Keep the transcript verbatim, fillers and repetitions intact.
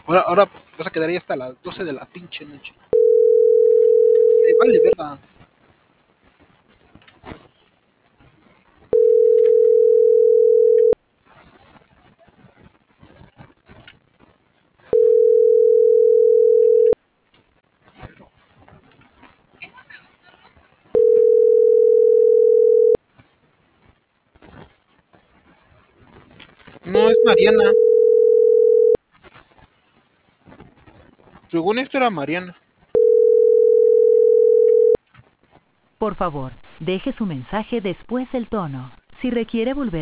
Ahora, ahora vas a quedar ahí hasta las doce de la pinche noche. Eh, vale, verga. No, es Mariana. Según esto era Mariana. Por favor, deje su mensaje después del tono. Si requiere volver